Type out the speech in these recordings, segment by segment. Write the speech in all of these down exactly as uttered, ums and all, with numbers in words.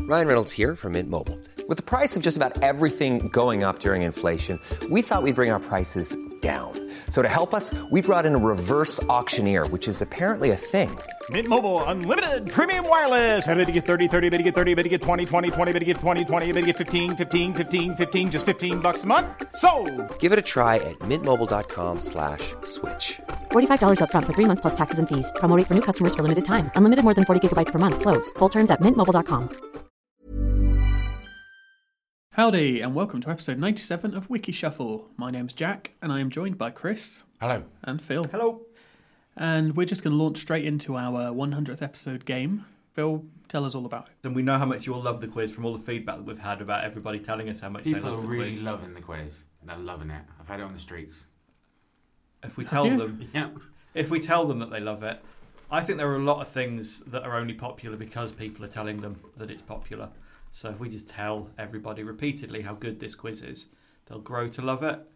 Ryan Reynolds here from Mint Mobile. With the price of just about everything going up during inflation, we thought we'd bring our prices down. So to help us, we brought in a reverse auctioneer, which is apparently a thing. Mint Mobile Unlimited Premium Wireless. How to get thirty, thirty, how to get thirty, how to get twenty, twenty, twenty, how to get twenty, twenty, how to get fifteen, fifteen, fifteen, fifteen, just fifteen bucks a month? Sold! Give it a try at mintmobile.com slash switch. forty-five dollars up front for three months plus taxes and fees. Promo rate for new customers for limited time. Unlimited more than forty gigabytes per month. Slows full terms at mint mobile dot com. Howdy, and welcome to episode ninety-seven of Wiki Shuffle. My name's Jack, and I am joined by Chris. Hello. And Phil. Hello. And we're just going to launch straight into our one hundredth episode game. Phil, tell us all about it. And we know how much you all love the quiz from all the feedback that we've had about everybody telling us how much People they are love the really quiz. loving the quiz. They're loving it. I've had it on the streets. If we tell you? them, Yeah. if we tell them that they love it, I think there are a lot of things that are only popular because people are telling them that it's popular. So if we just tell everybody repeatedly how good this quiz is, they'll grow to love it.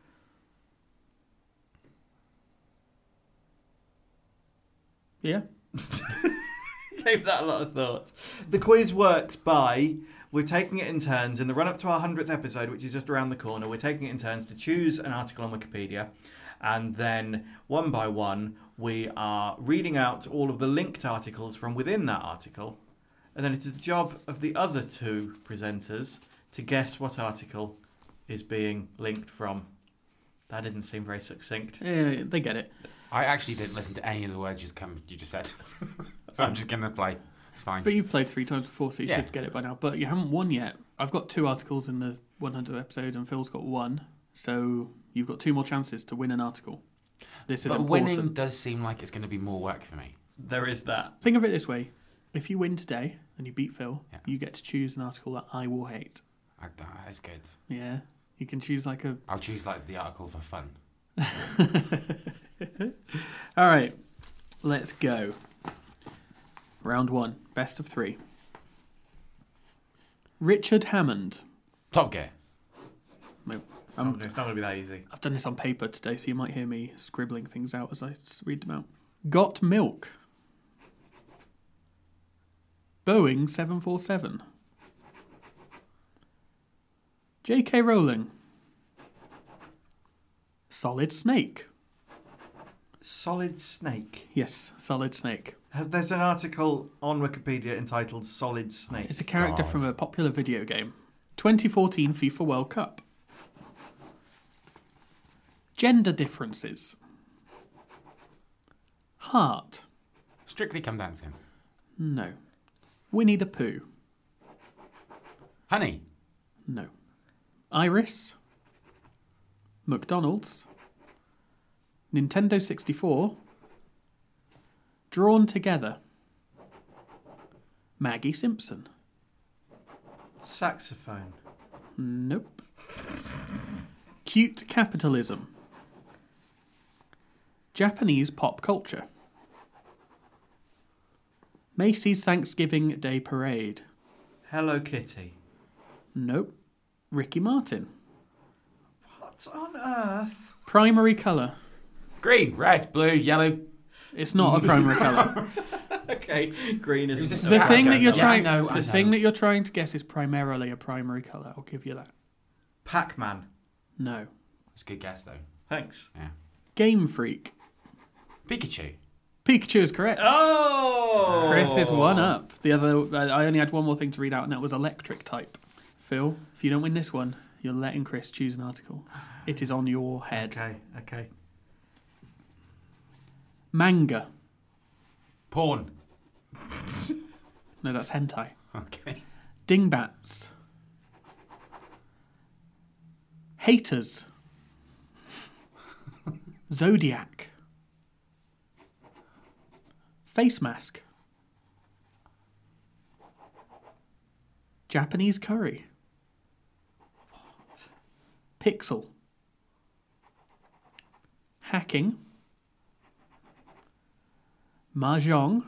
Yeah? Gave that a lot of thought. The quiz works by, we're taking it in turns in the run up to our hundredth episode, which is just around the corner. We're taking it in turns to choose an article on Wikipedia, and then one by one we are reading out all of the linked articles from within that article, and then it is the job of the other two presenters to guess what article is being linked from. That didn't seem very succinct. Yeah, they get it. I actually didn't listen to any of the words you, come, you just said. So I'm just going to play. It's fine. But you've played three times before, so you Yeah. should get it by now. But you haven't won yet. I've got two articles in the one hundredth episode, and Phil's got one. So you've got two more chances to win an article. This is but important. winning does seem like it's going to be more work for me. There is that. Think of it this way. If you win today and you beat Phil, Yeah. you get to choose an article that I will hate. I, that's good. Yeah? You can choose like a... I'll choose like the article for fun. All right, let's go. Round one, best of three. Richard Hammond. Top Gear. No, It's um, not, it's not going to be that easy. I've done this on paper today, so you might hear me scribbling things out as I s- read them out. Got Milk. Boeing seven forty-seven. J K Rowling. Solid Snake. Solid Snake. Yes, Solid Snake. There's an article on Wikipedia entitled Solid Snake. It's a character God. from a popular video game. twenty fourteen FIFA World Cup. Gender differences. Heart. Strictly Come Dancing. No. Winnie the Pooh. Honey. No. Iris. McDonald's. Nintendo sixty-four. Drawn Together. Maggie Simpson. Saxophone. Nope. Cute Capitalism. Japanese pop culture. Macy's Thanksgiving Day Parade. Hello Kitty. Nope. Ricky Martin. What on earth? Primary colour. Green, red, blue, yellow. It's not a primary colour. Okay, green is It was a The Yeah, thing okay, that you're yeah, trying, I know, I the thing know. that you're trying to guess is primarily a primary colour. I'll give you that. Pac-Man. No. It's a good guess though. Thanks. Yeah. Game Freak. Pikachu. Pikachu is correct. Oh! Chris is one up. The other, I only had one more thing to read out, and that was electric type. Phil, if you don't win this one, you're letting Chris choose an article. It is on your head. Okay, okay. Manga. Porn. No, that's hentai. Okay. Dingbats. Haters. Zodiac. Face mask. Japanese curry. What? Pixel. Hacking. Mahjong.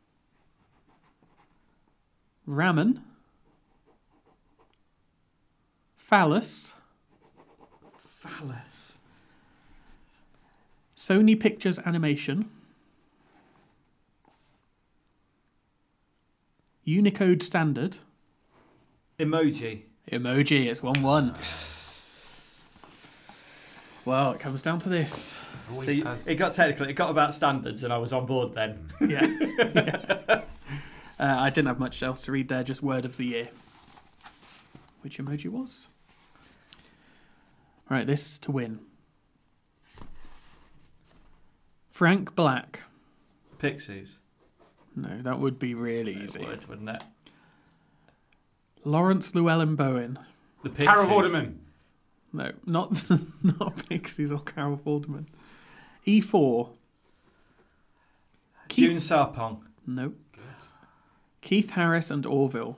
Ramen. Phallus. Phallus. Sony Pictures Animation. Unicode Standard. Emoji. Emoji, it's one one. Well, it comes down to this. Always See, does. it got technical. It got about standards, and I was on board then. Yeah. yeah. Uh, I didn't have much else to read there, just word of the year. Which emoji was? Right, this is to win. Frank Black. Pixies. No, that would be really easy. It would, wouldn't it? Lawrence Llewellyn Bowen. The Pixies. Carol Vorderman. No, not not Pixies or Carol Vorderman. E four. June Sarpong. Nope. Keith Harris and Orville.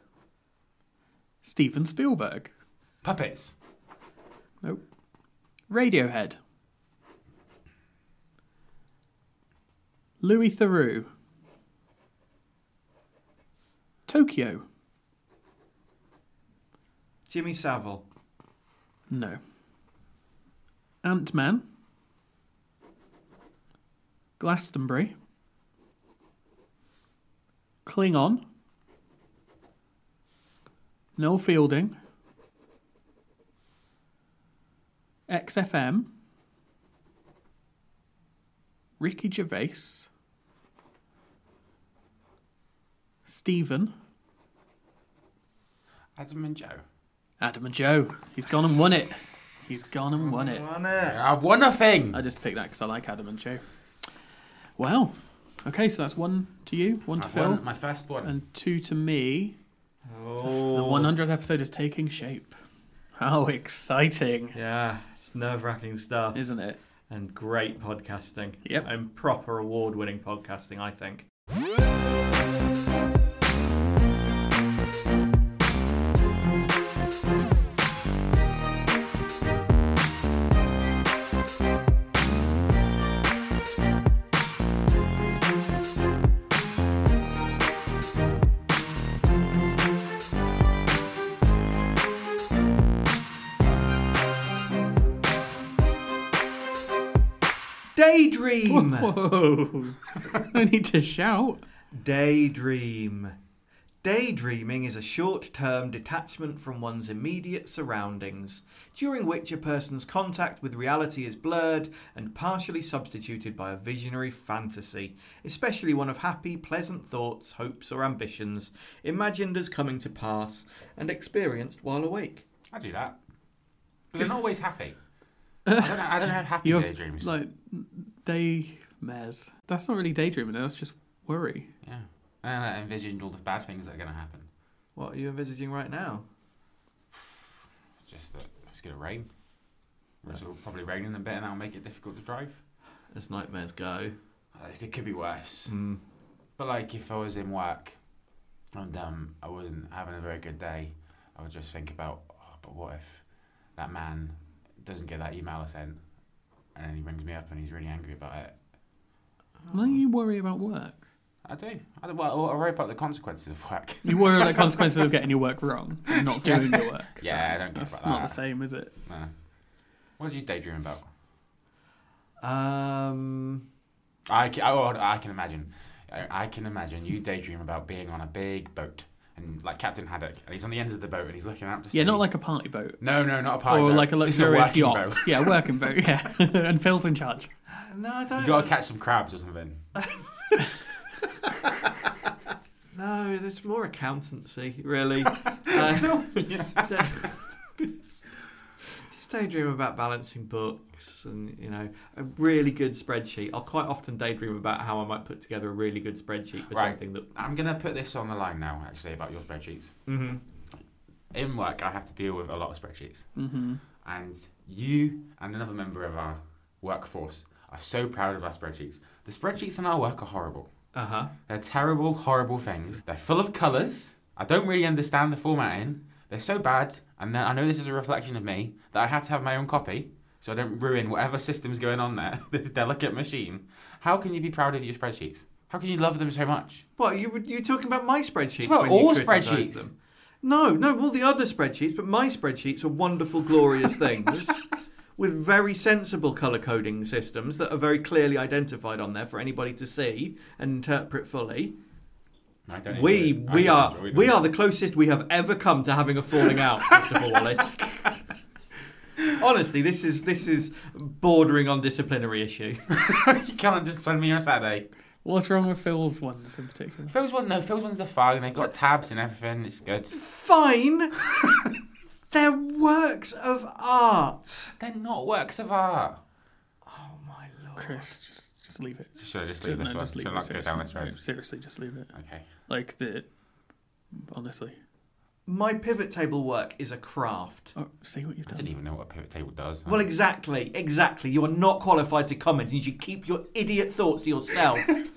Steven Spielberg. Puppets. Nope. Radiohead. Louis Theroux. Tokyo. Jimmy Savile. No. Ant-Man. Glastonbury. Klingon. Noel Fielding. X F M. Ricky Gervais. Stephen. Adam and Joe. Adam and Joe. He's gone and won it. He's gone and won it. Won it. I've won a thing. I just picked that because I like Adam and Joe. Well, okay, so that's one to you, one to I've Phil, won my first one. and two to me. Oh. The one hundredth episode is taking shape. How exciting, Yeah, it's nerve-wracking stuff. isn't it? And great podcasting. Yep. And proper award-winning podcasting, I think. Daydream! Whoa! I need to shout. Daydream. Daydreaming is a short-term detachment from one's immediate surroundings, during which a person's contact with reality is blurred and partially substituted by a visionary fantasy, especially one of happy, pleasant thoughts, hopes or ambitions, imagined as coming to pass and experienced while awake. I do that. But they're not always happy. I don't, I don't have happy You have daydreams. like daymares. That's not really daydreaming. That's just worry. Yeah. And I envisioned all the bad things that are going to happen. What are you envisaging right now? Just that it's going to rain. It'll probably rain in a bit and that'll make it difficult to drive. As nightmares go. It could be worse. Mm. But like if I was in work and um, I wasn't having a very good day, I would just think about, oh, but what if that man doesn't get that email I sent and then he rings me up and he's really angry about it. Why don't you worry about work? I do. I, do well, I worry about the consequences of work. You worry about the consequences of getting your work wrong and not doing the work. Yeah, I don't care That's about not that. the same, is it? No. What do you daydream about? Um... I can, oh, I can imagine. I, I can imagine you daydream about being on a big boat and like Captain Haddock, and he's on the end of the boat and he's looking out to sea. Yeah, not like a party boat. No, no, not a party Or boat. like a This is luxurious working yacht. boat. Yeah, working boat, yeah. And Phil's in charge. No, I don't You got to catch some crabs or something. No, it's more accountancy, really. uh, just daydream about balancing books and, you know, a really good spreadsheet. I'll quite often daydream about how I might put together a really good spreadsheet for Right. something that... I'm going to put this on the line now, actually, about your spreadsheets. Mm-hmm. In work, I have to deal with a lot of spreadsheets. Mm-hmm. And you and another member of our workforce are so proud of our spreadsheets. The spreadsheets in our work are horrible. Uh-huh. They're terrible, horrible things. They're full of colours. I don't really understand the formatting. They're so bad, and then I know this is a reflection of me, that I had to have my own copy, so I don't ruin whatever system's going on there, this delicate machine. How can you be proud of your spreadsheets? How can you love them so much? What, you were you talking about my spreadsheets? It's about when you all criticised spreadsheets. Them? No, no, all the other spreadsheets, but my spreadsheets are wonderful, glorious things with very sensible colour coding systems that are very clearly identified on there for anybody to see and interpret fully. I don't We enjoy it. I we don't are enjoy them. we are the closest we have ever come to having a falling out, Christopher Wallace. Honestly, this is this is bordering on disciplinary issue. You can't discipline me on Saturday. What's wrong with Phil's ones in particular? Phil's one, no, Phil's ones are fine. They've got tabs and everything. It's good. Fine. They're works of art. They're not works of art. Oh my lord. Chris, just just leave it. Should I just leave No, this one? just leave Should I it. not go down this Seriously, road? no, seriously, just leave it. Okay. Like the, honestly. My pivot table work is a craft. Oh, see what you've I done. didn't even know what a pivot table does. Well, exactly, exactly. You are not qualified to comment, and you should keep your idiot thoughts to yourself.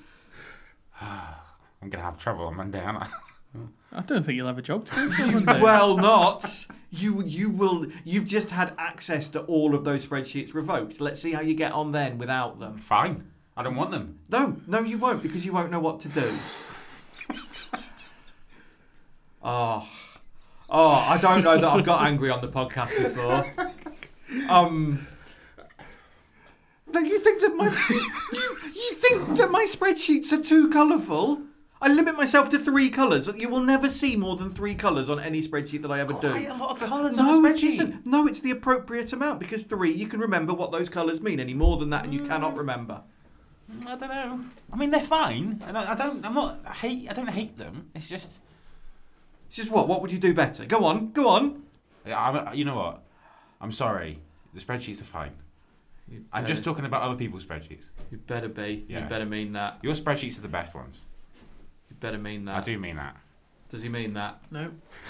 I'm going to have trouble on Monday, aren't I? I don't think you'll have a job to go to on Monday. Well, not. You you will. You've just had access to all of those spreadsheets revoked. Let's see how you get on then without them. Fine. I don't want them. No, no, you won't because you won't know what to do. Oh, oh, I don't know that I've got angry on the podcast before. Um, do you think that my you, you think that my spreadsheets are too colourful? I limit myself to three colours. You will never see more than three colours on any spreadsheet that I ever do. Quite a lot of colours No, on a it spreadsheet. isn't. No, it's the appropriate amount because three, you can remember what those colours mean. Any more than that, and you cannot remember. I don't know. I mean, they're fine. I don't. I don't I'm not. I hate. I don't hate them. It's just. It's just what? What would you do better? Go on, go on. Yeah, I'm, you know what? I'm sorry. The spreadsheets are fine. You I'm better- just talking about other people's spreadsheets. You better be. Yeah. You better mean that. Your spreadsheets are the best ones. You better mean that. I do mean that. Does he mean that? No.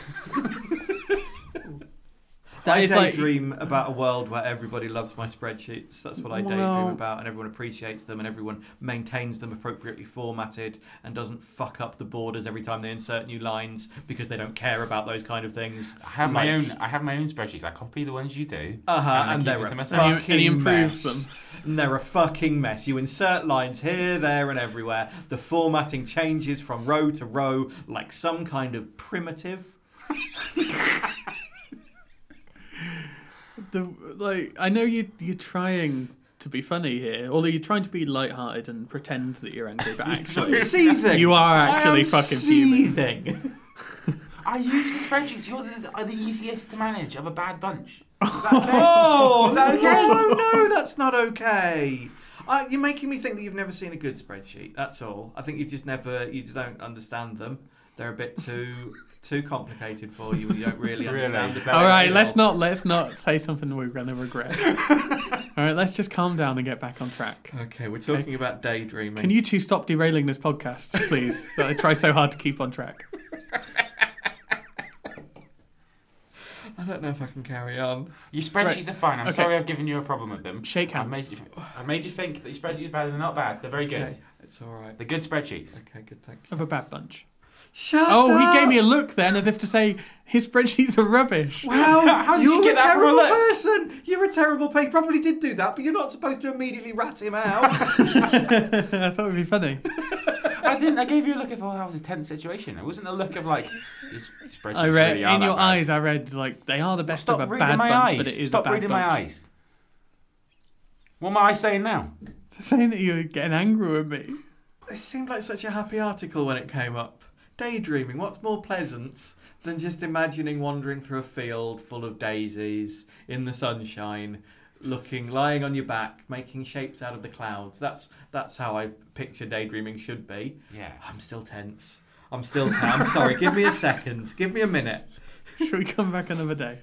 I is like- daydream about a world where everybody loves my spreadsheets. That's what I daydream Well- about, and everyone appreciates them, and everyone maintains them appropriately formatted, and doesn't fuck up the borders every time they insert new lines because they don't care about those kind of things. I have my Like- own. I have my own spreadsheets. I copy the ones you do. Uh huh, I and, keep they're it a to myself. And you- fucking and he improves mess. them. And they're a fucking mess. You insert lines here, there, and everywhere. The formatting changes from row to row like some kind of primitive. The like, I know you you're trying to be funny here, although you're trying to be light-hearted and pretend that you're angry, but actually, Seething. you are actually I am fucking fuming. seething. I use the spreadsheets. Yours are the easiest to manage of a bad bunch. Is that okay? Oh, Is that okay? no, no, that's not okay. Uh, you're making me think that you've never seen a good spreadsheet. That's all. I think you've just never, you just don't understand them. They're a bit too too complicated for you. You don't really Really? understand. Is it. that All right, Well- let's not let's not say something we're going to regret. All right, let's just calm down and get back on track. Okay, we're talking about daydreaming. Can you two stop derailing this podcast, please? That I try so hard to keep on track. I don't know if I can carry on. Your spreadsheets Right. are fine. I'm Okay. sorry I've given you a problem with them. Shake I've hands. made you, I've made you think that your spreadsheets are bad. They're not bad. They're very good. Okay, it's all right. They're good spreadsheets. Okay, good. Thank you. Of a bad bunch. Shut Oh, up! he gave me a look then, as if to say his spreadsheets are rubbish. Well, How did you you're get a that from a terrible look? person. You're a terrible person. He probably did do that, but you're not supposed to immediately rat him out. I thought it would be funny. I didn't. I gave you a look of, oh, that was a tense situation. It wasn't a look of like, these spreadsheets I read really are in that your bad. eyes. I read like they are the best Stop of a reading bad my bunch, eyes. but it is Stop a bad reading bunch. my eyes. What am I saying now? Saying that you're getting angry with me. It seemed like such a happy article when it came up. Daydreaming, what's more pleasant than just imagining wandering through a field full of daisies in the sunshine, looking, lying on your back, making shapes out of the clouds. That's that's how I picture daydreaming should be. Yeah. I'm still tense. I'm still tense. I'm sorry. Give me a second. Give me a minute. Should we come back another day?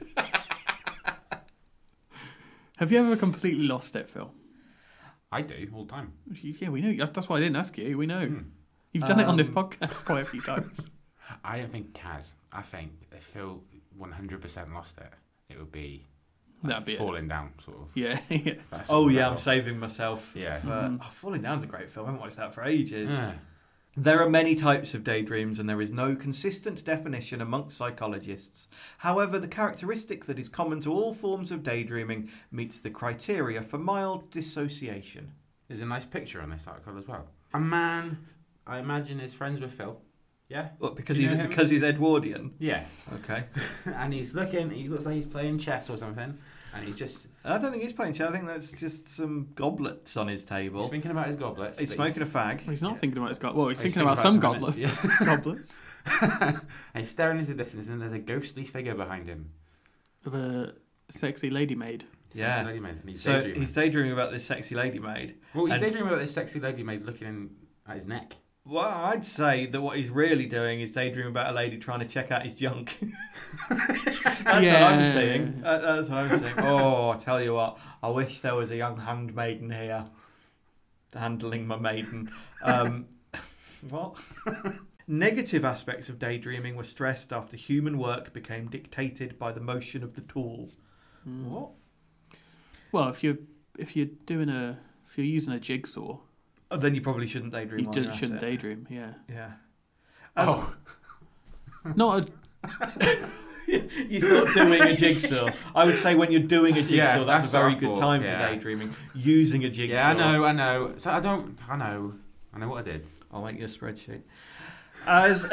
Have you ever completely lost it, Phil? I do all the time. Yeah, we know. That's why I didn't ask you. We know. You've done it on this Um, podcast quite a few times. I don't think Kaz. I think if Phil one hundred percent lost it, it would be like That'd be it. falling down, sort of. Yeah, yeah. That sort Oh of yeah, I'm level. saving myself. Yeah. For, oh, Falling Down's a great film. I haven't watched that for ages. Yeah. There are many types of daydreams and there is no consistent definition amongst psychologists. However, the characteristic that is common to all forms of daydreaming meets the criteria for mild dissociation. There's a nice picture on this article as well. A man, I imagine, is friends with Phil. Yeah. What, because Do you he's know him? because he's Edwardian? Yeah. Okay. And he's looking. He looks like he's playing chess or something. and he's just I don't think he's playing chess. I think that's just some goblets on his table. he's thinking about his goblets. He's but smoking a fag. He's not thinking about his goblets. Well, he's, He's thinking, thinking about, about some something, goblet- goblets. and he's staring into the distance, and there's a ghostly figure behind him. Of a sexy lady maid. Yeah. Sexy lady maid. And he's So daydreaming. he's daydreaming about this sexy lady maid. well, he's and- daydreaming about this sexy lady maid looking in, at his neck. Well, I'd say that what he's really doing is daydreaming about a lady trying to check out his junk. That's what I'm Yeah. seeing. That- That's what I'm seeing. Oh, I tell you what, I wish there was a young handmaiden here handling my maiden. Um, what? Negative aspects of daydreaming were stressed after human work became dictated by the motion of the tool. What? Well, if you're if you're doing a if you're using a jigsaw, Oh, then you probably shouldn't daydream. you while d- you're at shouldn't it. daydream. Yeah. Yeah. As, Oh. Not a, You thought doing a jigsaw. I would say when you're doing a jigsaw, Yeah, that's, that's a very what I good thought, time yeah. for daydreaming. Using a jigsaw. Yeah, I know, I know. So I don't. I know. I know what I did. I'll make you a spreadsheet. As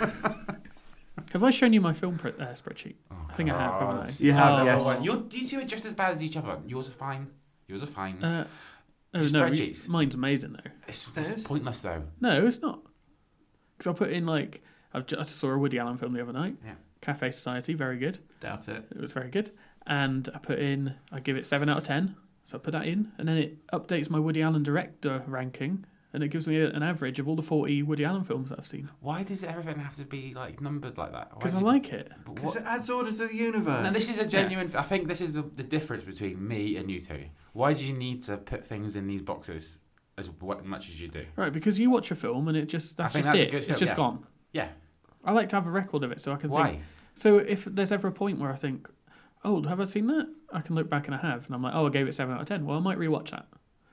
have I shown you my film pre- uh, spreadsheet? Oh, I think I have, haven't I? You have, Oh, yes. Well, You're, you two are just as bad as each other. Yours are fine. Yours are fine. Uh, oh no, Spreadsheets. mine's amazing though. it's, It it's is? pointless though. No, it's not. Because I put in like I've just, I saw a Woody Allen film the other night. Yeah. Cafe Society, very good. doubt it. It was very good. And I put in, I give it seven out of ten. So I put that in, and then it updates my Woody Allen director ranking, and it gives me a, an average of all the forty Woody Allen films that I've seen. Why does everything have to be like numbered like that? Why Because do I you- like it. But Because what? it adds order to the universe. No, this is a genuine. I think this is the, the difference between me and you two. Why do you need to put things in these boxes as w- much as you do? Right, because you watch a film and it just that's think just that's a it. good It's film, just yeah. gone. Yeah. I like to have a record of it so I can Why? think. So if there's ever a point where I think, oh, have I seen that? I can look back and I have, and I'm like, oh, I gave it seven out of ten. Well, I might rewatch that,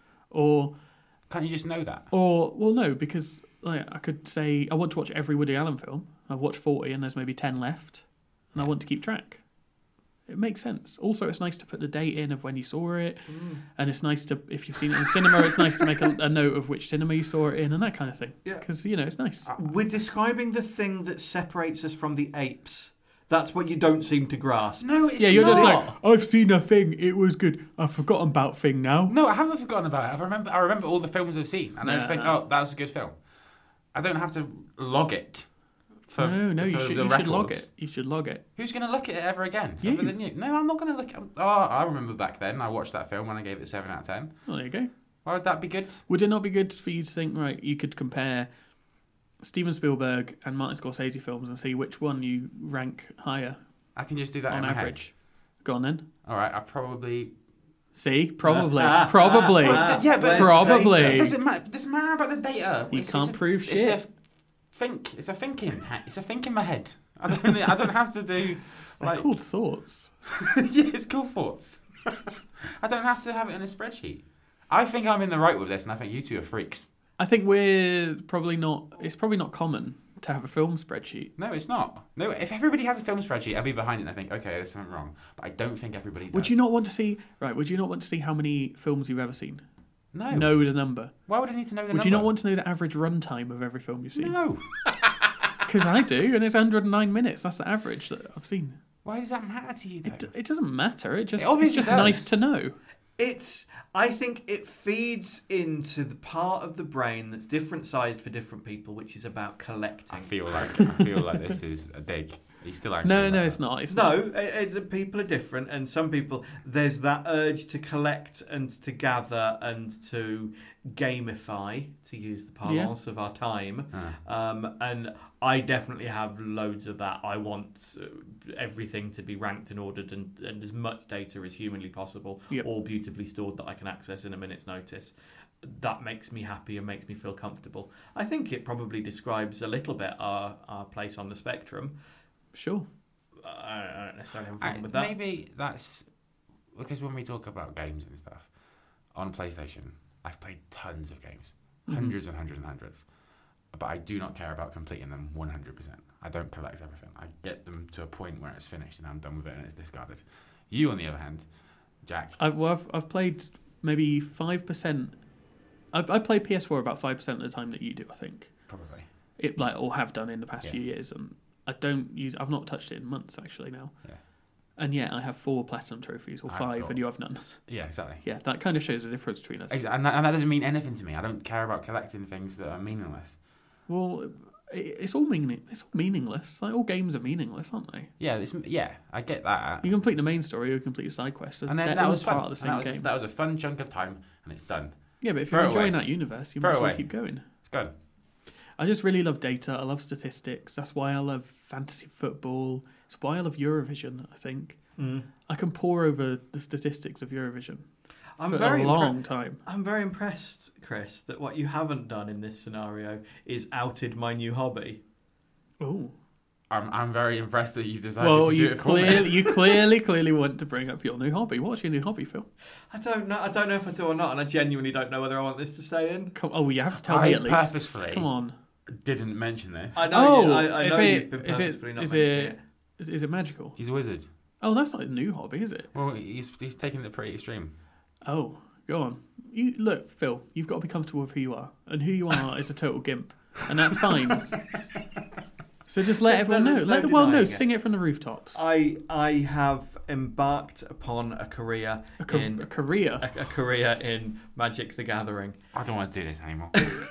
or Can't you just know that? or well, no, because like I could say I want to watch every Woody Allen film. I've watched forty, and there's maybe ten left, and I want to keep track. It makes sense. Also, it's nice to put the date in of when you saw it, Mm. and it's nice to, if you've seen it in cinema, it's nice to make a, a note of which cinema you saw it in and that kind of thing. Yeah. Because, you know, it's nice. We're describing the thing that separates us from the apes. That's what you don't seem to grasp. No, it's yeah, you're just not. like, I've seen a thing, it was good, I've forgotten about thing now. No, I haven't forgotten about it. I remember. I remember all the films I've seen, and I just No, think, no. oh, that was a good film. I don't have to log it. For, no, no, you for should, the you should log records. it. You should log it. Who's going to look at it ever again? You. Other than you? No, I'm not going to look at Oh, I remember back then. I watched that film when I gave it seven out of ten. Oh, there you go. Why would that be good? Would it not be good for you to think, right, you could compare Steven Spielberg and Martin Scorsese films and see which one you rank higher I can just do that on in my average? Go on then. head. All right, I probably. See? Probably. Ah, Probably. ah, ah. yeah, but Probably. It doesn't matter. It doesn't matter about the data. You It's- can't it's a- prove it's shit. A think. It's a thinking. ha- It's a think in my head. I don't. I don't have to do. They're Like, called thoughts. yeah, it's cool thoughts. I don't have to have it in a spreadsheet. I think I'm in the right with this, and I think you two are freaks. I think we're probably not, it's probably not common to have a film spreadsheet. No, it's not. No, if everybody has a film spreadsheet, I'd be behind it and I think, okay, there's something wrong. But I don't think everybody does. Would you not want to see, right, would you not want to see how many films you've ever seen? No. Know the number. Why would I need to know the Would number? you not want to know the average runtime of every film you've seen? No. Because I do, and it's one hundred nine minutes. That's the average that I've seen. Why does that matter to you, though? It, it doesn't matter. It just It obviously it's just does. nice to know. It's. I think it feeds into the part of the brain that's different sized for different people, which is about collecting. I feel like I feel like this is a dig. He's still angry. No, about no, that. it's not. It's No, not. it, it, the people are different, and some people there's that urge to collect and to gather and to gamify, to use the parlance of our time. Ah. Um, and I definitely have loads of that. I want uh, everything to be ranked and ordered, and, and as much data as humanly possible, Yep. all beautifully stored that I can access in a minute's notice. That makes me happy and makes me feel comfortable. I think it probably describes a little bit our, our place on the spectrum. Sure. I I don't necessarily have a I, problem with that. maybe that's because when we talk about games and stuff on PlayStation, I've played tons of games, hundreds and hundreds and hundreds, but I do not care about completing them one hundred percent. I don't collect everything. I get them to a point where it's finished and I'm done with it and it's discarded. You, on the other hand, Jack, I've, well, I've, I've played maybe five percent. I, I play P S four about five percent of the time that you do, I think. probably. It like or have done in the past Yeah. few years, and I don't use. I've not touched it in months actually now. Yeah. and yet I have four platinum trophies or I've five, got- and you have none. Yeah, exactly. Yeah, that kind of shows the difference between us. Exa- And that, and that doesn't mean anything to me. I don't care about collecting things that are meaningless. Well, it, it's all meaning. It's all meaningless. Like all games are meaningless, aren't they? Yeah, it's, yeah, I get that. You complete the main story, or you complete a side quest. And then They're that all was fun. part of the And same that was, game. that was a fun chunk of time, and it's done. Yeah, but if Throw you're it enjoying away. that universe, you Throw might it as well away. keep going. It's gone. I just really love data. I love statistics. That's why I love fantasy football. It's why I love Eurovision, I think. Mm. I can pore over the statistics of Eurovision I'm for very a impre- long time. I'm very impressed, Chris, that what you haven't done in this scenario is outed my new hobby. Oh. I'm I'm very impressed that you decided Well, to do you it for me. clearly, you clearly, clearly want to bring up your new hobby. What's your new hobby, Phil? I don't know. I don't know if I do or not, and I genuinely don't know whether I want this to stay in. Come, oh, you have to tell I me at least. purposefully Come on. didn't mention this. I know. you, Oh, I, I is know it? you've been Is purposefully it? not Is mentioning it? it. Is, is it magical? He's a wizard. Oh, that's not a new hobby, is it? Well, he's he's taking it pretty extreme. Oh, go on. You look, Phil. You've got to be comfortable with who you are, and who you are is a total gimp, and that's fine. So just let There's everyone no- know. there's Let no the world know. denying it. Sing it from the rooftops. I I have embarked upon a career A, ca- in a career. a, a career in Magic: The Gathering. I don't want to do this anymore.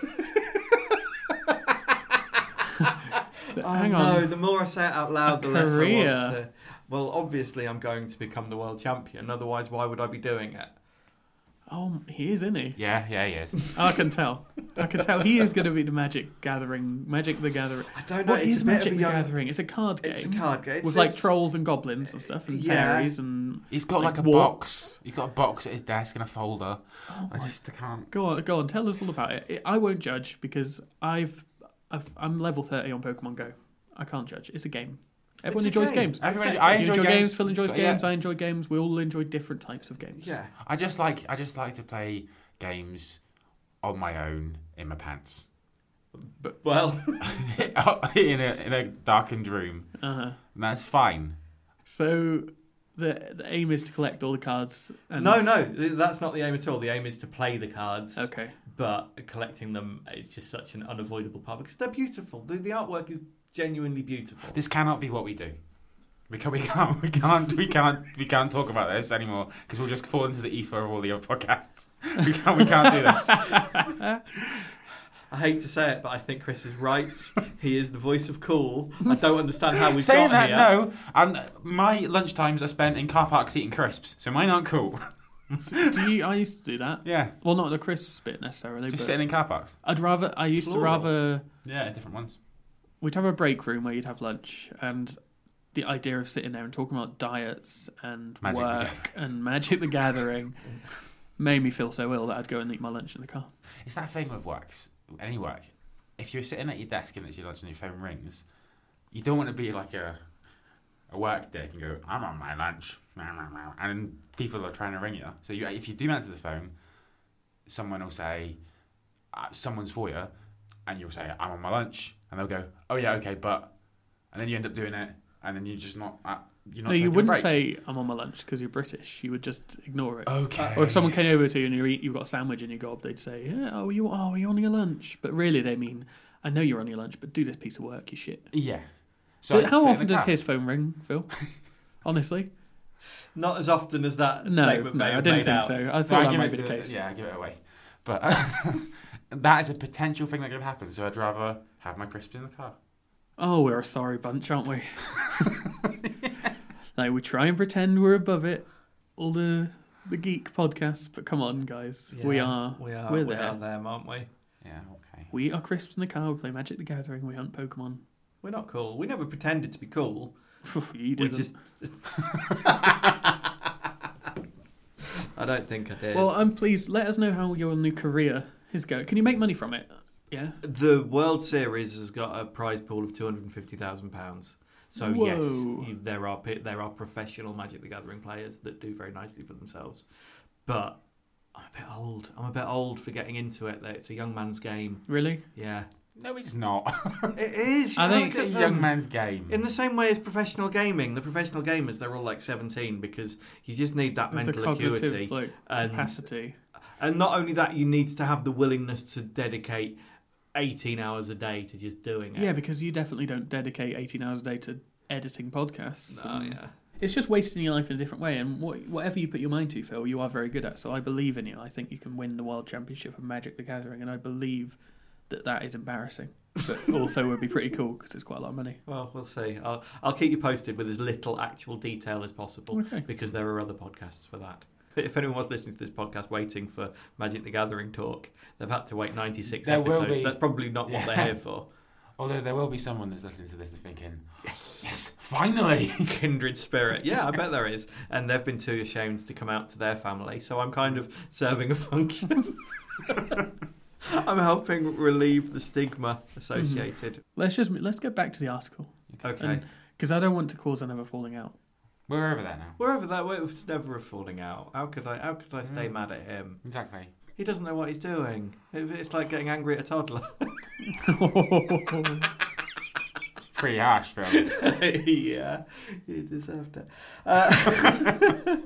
Oh, Hang no, on. the more I say it out loud, A the less I career. want to. Well, obviously, I'm going to become the world champion. Otherwise, why would I be doing it? Oh, he is, isn't he? yeah, yeah, he is. I can tell. I can tell he is going to be the Magic Gathering. Magic the Gathering. I don't know. What it's is a bit Magic of a the young... Gathering? It's a card game. It's a card game. It's- with like it's- trolls and goblins and stuff, and Yeah. fairies and. He's got like, Like a what? box. He's got a box at his desk and a folder. Oh I my- just I can't. Go on, go on. Tell us all about it. I won't judge because I've, I've I'm level thirty on Pokemon Go. I can't judge. It's a game. Everyone It's a enjoys game. games. Everyone, Exactly. I you enjoy, enjoy games. games. Phil enjoys but games. yeah. I enjoy games. We all enjoy different types of games. Yeah. I just like I just like to play games on my own in my pants, But, well, in a in a darkened room. Uh huh. And that's fine. So the the aim is to collect all the cards. And... no, no, that's not the aim at all. The aim is to play the cards. Okay. But collecting them is just such an unavoidable part because they're beautiful. The, the artwork is genuinely beautiful. This cannot be what we do. We can't. We can't. We can't. We can't. We can't talk about this anymore because we'll just fall into the ether of all the other podcasts. We can't. We can't do this. I hate to say it, but I think Chris is right. He is the voice of cool. I don't understand how we've Saying got that, here. no. Um, my lunchtimes are spent in car parks eating crisps, so mine aren't cool. Do you? I used to do that. Yeah, Well, not the crisps bit necessarily. just but sitting in car parks. I'd rather. I used Plural. to rather. Yeah, different ones. We'd have a break room where you'd have lunch, and the idea of sitting there and talking about diets and Magic the work and Magic the Gathering made me feel so ill that I'd go and eat my lunch in the car. It's that thing with works, any work. If you're sitting at your desk and it's your lunch and your phone rings, you don't want to be like a a work dick and go, I'm on my lunch, and people are trying to ring you. So you, if you do answer the phone, someone will say, uh, someone's for you, and you'll say, I'm on my lunch, and they'll go, oh yeah, okay, but, and then you end up doing it, and then you're just not, uh, you're not No, you taking a wouldn't break. say I'm on my lunch because you're British. You would just ignore it. Okay. Or if someone came over to you and you eat, you've got a sandwich in your gob, they'd say, yeah, "Oh, you, oh, are you on your lunch?" But really, they mean, "I know you're on your lunch, but do this piece of work, you shit." Yeah. So Do- I'd how sit in often the does car. his phone ring, Phil? Honestly, Not as often as that no, statement no, may I have didn't made think out. so. I So thought I that give might it be the to- case. Yeah, I give it away. But uh, that is a potential thing that could happen. So I'd rather have my crisps in the car. Oh, we're a sorry bunch, aren't we? Like we try and pretend we're above it, all the the geek podcasts, but come on, guys, we Yeah, are, We are. we're we there. are them, aren't we? Yeah, okay. We eat our crisps in the car. We play Magic the Gathering. We hunt Pokemon. We're not cool. We never pretended to be cool. You We didn't. just. I don't think I did. Well, I'm pleased. Let us know how your new career is going. Can you make money from it? Yeah. The World Series has got a prize pool of two hundred and fifty thousand pounds. So Whoa. yes, you, there are pe- there are professional Magic the Gathering players that do very nicely for themselves. But I'm a bit old. I'm a bit old for getting into it. It's a young man's game. Really? Yeah, No, it's not. it is. You I know, think It's look a at young them. man's game. In the same way as professional gaming, the professional gamers, they're all like seventeen because you just need that With mental the cognitive acuity. like, and- capacity. And not only that, you need to have the willingness to dedicate eighteen hours a day to just doing it. Yeah, because you definitely don't dedicate eighteen hours a day to editing podcasts. Oh, and yeah. It's just wasting your life in a different way, and what, whatever you put your mind to, Phil, you are very good at. So I believe in you. I think you can win the World Championship of Magic the Gathering, and I believe that that is embarrassing, but also would be pretty cool because it's quite a lot of money. Well, we'll see. I'll, I'll keep you posted with as little actual detail as possible, Okay. because there are other podcasts for that. If anyone was listening to this podcast waiting for Magic the Gathering talk, they've had to wait ninety-six There will episodes. be- That's probably not Yeah. what they're here for. Although there will be someone that's listening to this and thinking, yes, yes, finally. Kindred spirit. Yeah, I bet there is. And they've been too ashamed to come out to their family, so I'm kind of serving a function. I'm helping relieve the stigma associated. Let's just let's get back to the article, Okay. because I don't want to cause another falling out. We're over that now. Wherever that way, it's never a falling out. How could I? How could I stay Mm. mad at him? Exactly. He doesn't know what he's doing. It- It's like getting angry at a toddler. Pretty harsh, Phil. Yeah, you deserved it. Uh,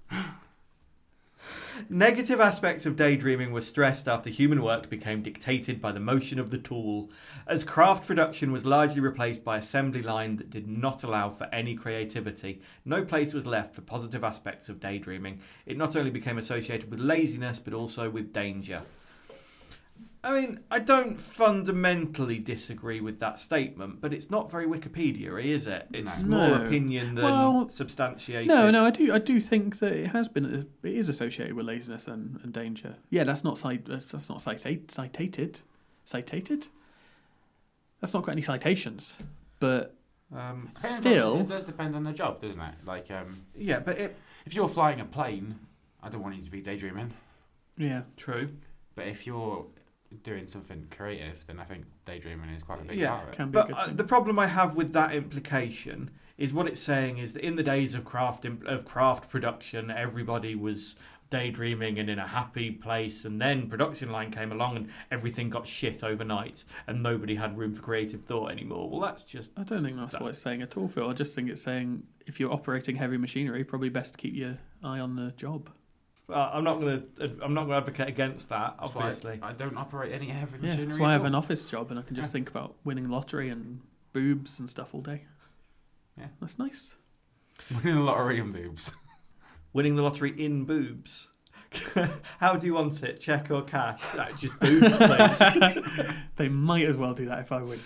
negative aspects of daydreaming were stressed after human work became dictated by the motion of the tool, as craft production was largely replaced by assembly line that did not allow for any creativity. No place was left for positive aspects of daydreaming. It not only became associated with laziness, but also with danger. I mean, I don't fundamentally disagree with that statement, but it's not very Wikipedia-y, is it? It's No. more opinion than Well, substantiated. No, no, I do, I do think that it has been, it is associated with laziness and, and danger. Yeah, that's not cite, that's not citate, citated, citated. That's not got any citations, but Um, Depends Still- on- it does depend on the job, doesn't it? Like, um, yeah, but it... if you're flying a plane, I don't want you to be daydreaming. yeah, True. But if you're doing something creative, then I think daydreaming is quite a big Yeah, part of it. can be a But good uh, thing. the problem I have with that implication is what it's saying is that in the days of craft imp- of craft production, everybody was daydreaming and in a happy place, and then production line came along and everything got shit overnight, and nobody had room for creative thought anymore. Well, that's just I don't think that's That- what it's saying at all, Phil. I just think it's saying if you're operating heavy machinery, probably best to keep your eye on the job. Uh, I'm not going to. I'm not going to advocate against that. That's why Obviously, I don't operate any heavy Yeah, machinery. that's why I have at an all. office job and I can just Yeah. think about winning the lottery and boobs and stuff all day. Yeah. That's nice. Winning the lottery and boobs. winning the lottery in boobs. How do you want it? Check or cash? Uh, just boobs, please. They might as well do that if I win.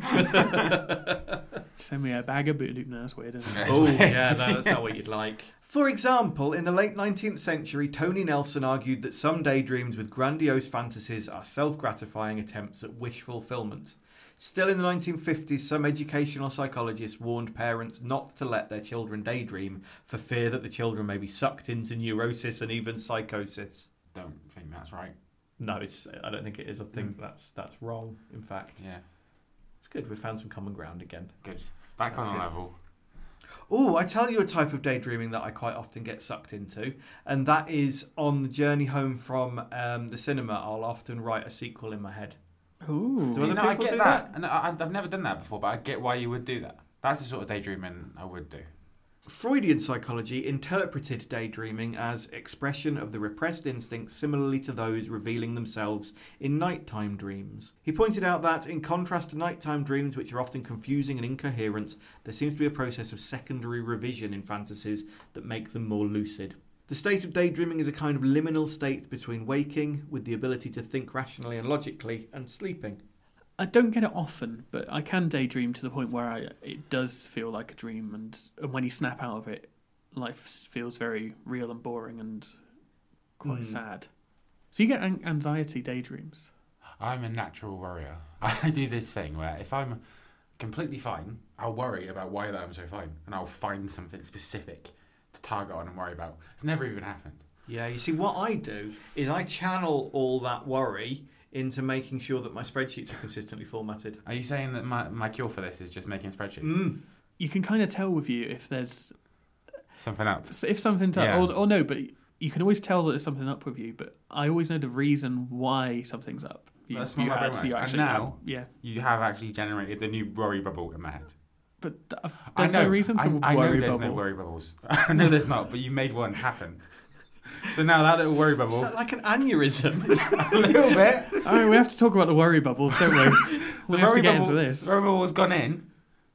Send me a bag of boobs. No, that's weird, isn't it? Oh, yeah, no, that's not what you'd like. For example, in the late nineteenth century, Tony Nelson argued that some daydreams with grandiose fantasies are self-gratifying attempts at wish fulfillment. Still in the nineteen fifties, some educational psychologists warned parents not to let their children daydream for fear that the children may be sucked into neurosis and even psychosis. Don't think that's right. No, it's, I don't think it is. I think that's that's wrong, in fact. Yeah, It's good, we've found some common ground again. good. Back That's on a good. level. Oh, I tell you a type of daydreaming that I quite often get sucked into, and that is on the journey home from um, the cinema. I'll often write a sequel in my head. Ooh. Do See, other no, I people get do that, that? and I, I've never done that before, but I get why you would do that. That's the sort of daydreaming I would do. Freudian psychology interpreted daydreaming as expression of the repressed instincts similarly to those revealing themselves in nighttime dreams. He pointed out that, in contrast to nighttime dreams, which are often confusing and incoherent, there seems to be a process of secondary revision in fantasies that make them more lucid. The state of daydreaming is a kind of liminal state between waking, with the ability to think rationally and logically, and sleeping. I don't get it often, but I can daydream to the point where I, it does feel like a dream, and, and when you snap out of it, life feels very real and boring and quite Mm. sad. So you get an- anxiety daydreams. I'm a natural worrier. I do this thing where if I'm completely fine, I'll worry about why that I'm so fine, and I'll find something specific to target on and worry about. It's never even happened. Yeah, you see, what I do is I channel all that worry into making sure that my spreadsheets are consistently formatted. Are you saying that my, my cure for this is just making spreadsheets? Mm. You can kind of tell with you if there's Something up. if something's up, Yeah. or, or no, but you can always tell that there's something up with you. But I always know the reason why something's up. You, That's you not my had- brain you works. actually And now- yeah, You have actually generated the new worry bubble in my head. but th- I there's know, no reason to I, I worry know there's bubble. no worry bubbles. I know there's not, but you made one happen. So now that little worry Is bubble, that like an aneurysm? a little bit. All right, we have to talk about the worry bubbles, don't we? We The have worry to get bubble, into this. The worry bubble's gone in,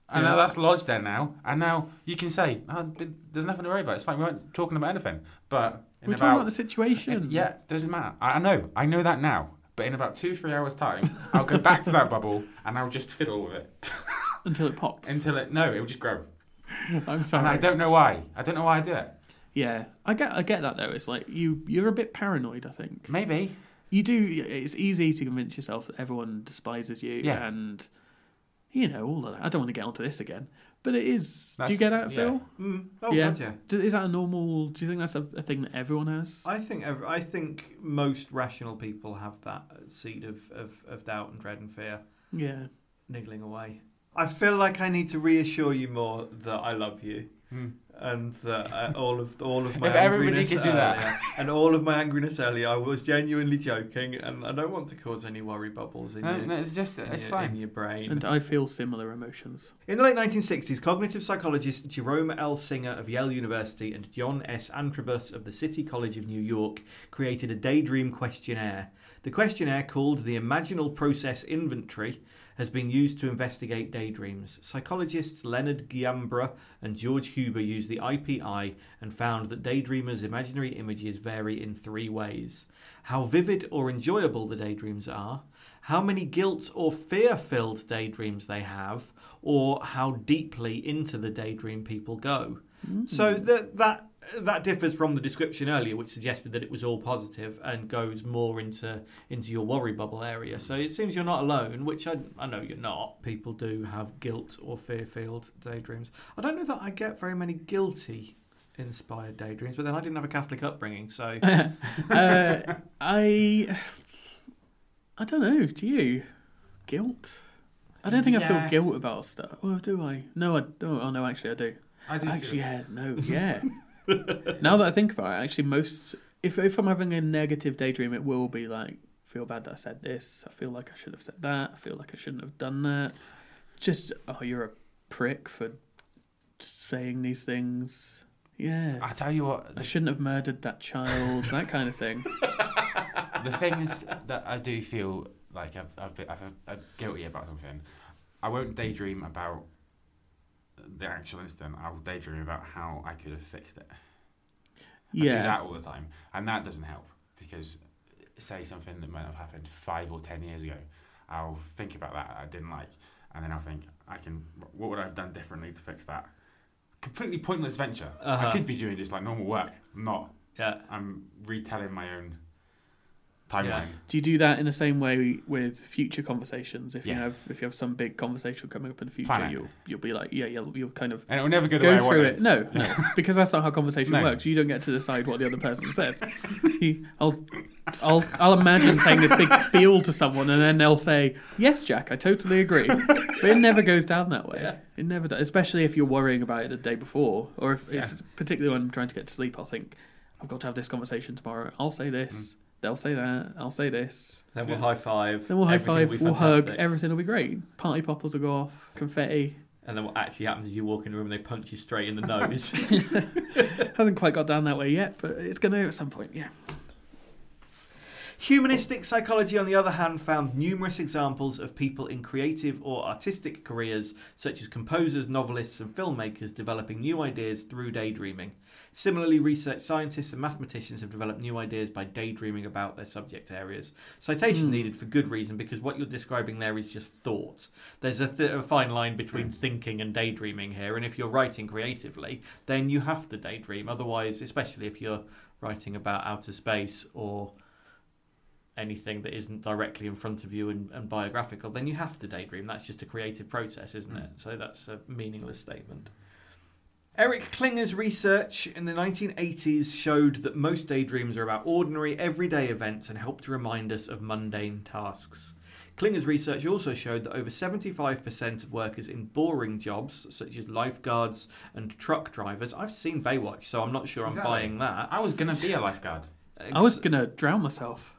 And Yeah. now that's lodged there now. And now you can say, oh, but there's nothing to worry about. It's fine. We weren't talking about anything. But in We're about, talking about the situation. Yeah, doesn't matter. I, I know. I know that now. But in about two, three hours' time, I'll go back to that bubble and I'll just fiddle with it. Until it pops. Until it... No, it will just grow. I'm sorry. And I don't know why. I don't know why I do it. Yeah, I get, I get that though. It's like you, you're a bit paranoid. I think Maybe. you do. It's easy to convince yourself that everyone despises you, Yeah. and you know all of that. I don't want to get onto this again, but it is. do you That's- get that, yeah. Phil? Mm. Oh, yeah. God, yeah. Do- Is that a normal? Do you think that's a, a thing that everyone has? I think ev- I think most rational people have that seed of, of, of doubt and dread and fear Yeah. niggling away. I feel like I need to reassure you more that I love you. Hmm. And that uh, all of all of my If everybody angriness could do that. earlier- and all of my angriness earlier, I was genuinely joking, and I don't want to cause any worry bubbles in, No, your, no, it's just... in, It's your, fine. in your brain. And I feel similar emotions. In the late nineteen sixties, cognitive psychologist Jerome L. Singer of Yale University and John S. Antrobus of the City College of New York created a daydream questionnaire. The questionnaire, called the Imaginal Process Inventory, has been used to investigate daydreams. Psychologists Leonard Giambra and George Huber used the I P I and found that daydreamers' imaginary images vary in three ways: how vivid or enjoyable the daydreams are, how many guilt or fear-filled daydreams they have, or how deeply into the daydream people go. Mm. So that that that differs from the description earlier, which suggested that it was all positive and goes more into into your worry bubble area. So it seems you're not alone, which I, I know you're not. People do have guilt or fear-filled daydreams. I don't know that I get very many guilty inspired daydreams, but then I didn't have a Catholic upbringing, so... uh, I I don't know. Do you guilt? I don't think I Yeah. feel guilt about stuff. Oh, do I? No, I don't. Oh no, actually, I do. I do Actually, feel- yeah, no, yeah. Now that I think about it, actually, most if if I'm having a negative daydream, it will be like feel bad that I said this. I feel like I should have said that. I feel like I shouldn't have done that. Just oh, you're a prick for saying these things. Yeah, I tell you what, I shouldn't have murdered that child. That kind of thing. the things that I do feel like I've, I've, been, I've, I'm guilty about something, I won't daydream about the actual incident. I'll daydream about how I could have fixed it. I Yeah, do that all the time, and that doesn't help because, say something that might have happened five or ten years ago, I'll think about that I didn't like, and then I'll think I can. What would I have done differently to fix that? Completely pointless venture. Uh-huh. I could be doing just like normal work. I'm not. Yeah. I'm retelling my own timeline. Yeah. do you do that in the same way with future conversations? If you Yeah. have if you have some big conversation coming up in the future, Plan it. you'll you'll be like, yeah, you'll you'll kind of And it will never go the way go I through want it. No, no, because that's not how conversation No. works. You don't get to decide what the other person says. You- I'll, I'll, I'll imagine saying this big spiel to someone, and then they'll say, "Yes, Jack, I totally agree." But it never goes down that way. Yeah. It never does. Especially if you're worrying about it the day before, or if it's particularly when I'm trying to get to sleep. I'll think, "I've got to have this conversation tomorrow. I'll say this. Mm. They'll say that. I'll say this. Then we'll high five. Then we'll high Everything will five. be We'll hug. fantastic. Everything will be great. Party poppers will go off. Confetti." And then what actually happens is you walk in the room and they punch you straight in the nose. Hasn't quite got down that way yet, but it's going to at some point. Yeah. Humanistic psychology, on the other hand, found numerous examples of people in creative or artistic careers, such as composers, novelists, and filmmakers, developing new ideas through daydreaming. Similarly, research scientists and mathematicians have developed new ideas by daydreaming about their subject areas. Citation Mm. needed for good reason, because what you're describing there is just thought. There's a, th- a fine line between thinking and daydreaming here, and if you're writing creatively, then you have to daydream. Otherwise, especially if you're writing about outer space or anything that isn't directly in front of you and, and biographical, then you have to daydream. That's just a creative process, isn't it? So that's a meaningless statement. Eric Klinger's research in the nineteen eighties showed that most daydreams are about ordinary, everyday events and help to remind us of mundane tasks. Klinger's research also showed that over seventy-five percent of workers in boring jobs, such as lifeguards and truck drivers... I've seen Baywatch, so I'm not sure I'm Exactly. buying that. I was going to be a lifeguard. I was going to drown myself.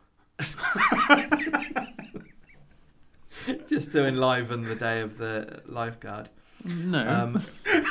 Just to enliven the day of the lifeguard. No. Um,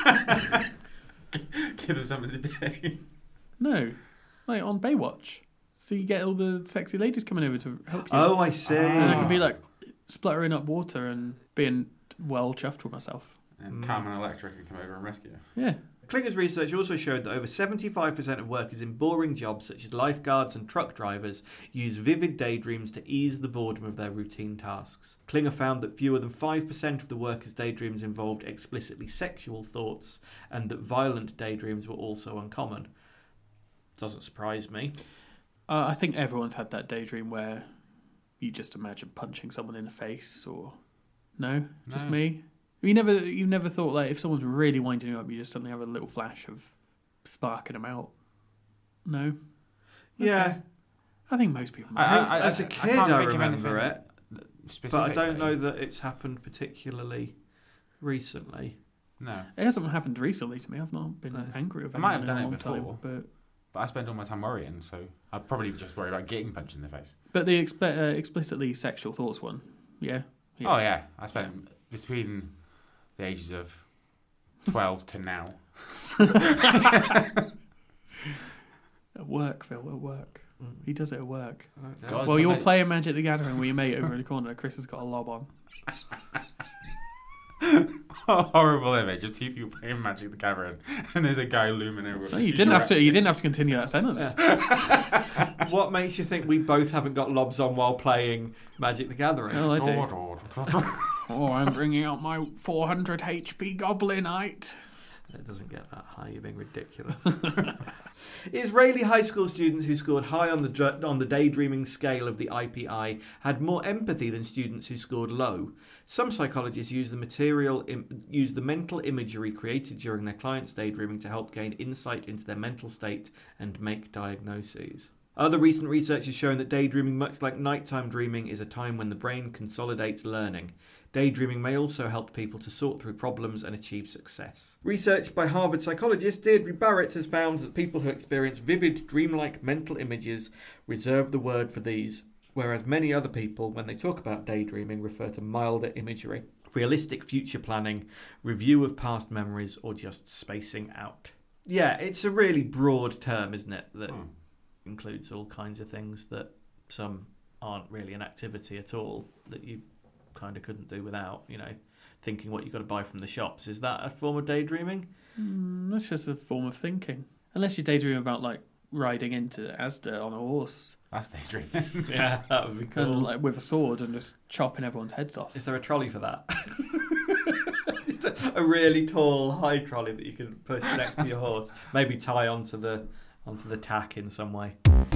Give them something to do. No. Like on Baywatch. So you get all the sexy ladies coming over to help you. oh, I see. And I can be like spluttering up water and being well chuffed with myself. And Carmen Electra can come over and rescue her. Yeah. Klinger's research also showed that over seventy-five percent of workers in boring jobs such as lifeguards and truck drivers use vivid daydreams to ease the boredom of their routine tasks. Klinger found that fewer than five percent of the workers' daydreams involved explicitly sexual thoughts and that violent daydreams were also uncommon. Doesn't surprise me. Uh, I think everyone's had that daydream where you just imagine punching someone in the face, or no, just No. me. You never, you never thought like if someone's really winding you up, you just suddenly have a little flash of sparking them out. No. Yeah. Okay. I think most people. I- I think I- as a I kid can't I, think of remember anything it, but I Specifically. don't know that it's happened particularly recently. No. It hasn't happened recently to me. I've not been No. angry with I might anyone have in a done it long before. time, but But I spend all my time worrying, so I'd probably just worry about getting punched in the face. but the expe- uh, explicitly sexual thoughts one, yeah. yeah. Oh, yeah. I spent between the ages of twelve to now. At work, Phil. At work. Mm. He does it at work. God, Well, you're mate. playing Magic the Gathering with your mate over in the corner. Chris has got a lob on. A horrible image of two people playing Magic the Gathering, and there's a guy looming over. No, you didn't have to. You didn't have to continue that sentence. What makes you think we both haven't got lobs on while playing Magic the Gathering? Oh, I do. Oh, I'm bringing out my four hundred H P Goblinite. It doesn't get that high. You're being ridiculous. Israeli high school students who scored high on the dr- on the daydreaming scale of the I P I had more empathy than students who scored low. Some psychologists use the material Im- use the mental imagery created during their clients' daydreaming to help gain insight into their mental state and make diagnoses. Other recent research has shown that daydreaming, much like nighttime dreaming, is a time when the brain consolidates learning. Daydreaming may also help people to sort through problems and achieve success. Research by Harvard psychologist Deirdre Barrett has found that people who experience vivid, dreamlike mental images reserve the word for these, whereas many other people, when they talk about daydreaming, refer to milder imagery, realistic future planning, review of past memories, or just spacing out. Yeah, it's a really broad term, isn't it, that Hmm. includes all kinds of things that some aren't really an activity at all, that you kind of couldn't do without, you know, thinking what you've got to buy from the shops. Is that a form of daydreaming? Mm, that's just a form of thinking. Unless you daydream about like riding into Asda on a horse, That's daydreaming. Yeah, that would be cool. and like with a sword and just chopping everyone's heads off. Is there a trolley for that? It's a, a really tall, high trolley that you can push next to your horse. Maybe tie onto the onto the tack in some way.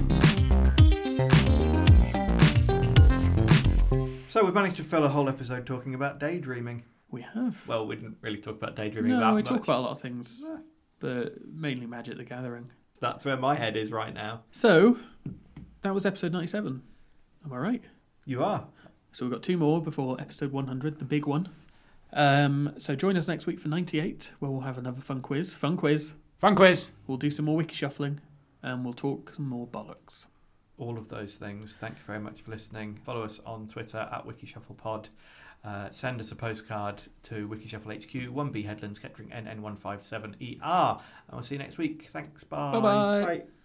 So we've managed to fill a whole episode talking about daydreaming. We have. Well, we didn't really talk about daydreaming that No, we much. talk about a lot of things, but mainly Magic the Gathering. That's where my head is right now. So that was episode ninety-seven. Am I right? You are. So we've got two more before episode one hundred, the big one. Um, so join us next week for ninety-eight, where we'll have another fun quiz. Fun quiz. Fun quiz. We'll do some more wiki shuffling, and we'll talk some more bollocks. All of those things. Thank you very much for listening. Follow us on Twitter at WikiShufflePod. Uh, send us a postcard to WikiShuffle H Q, one B Headlands, Kettering N N one five seven E R. And we'll see you next week. Thanks. Bye. Bye-bye. Bye.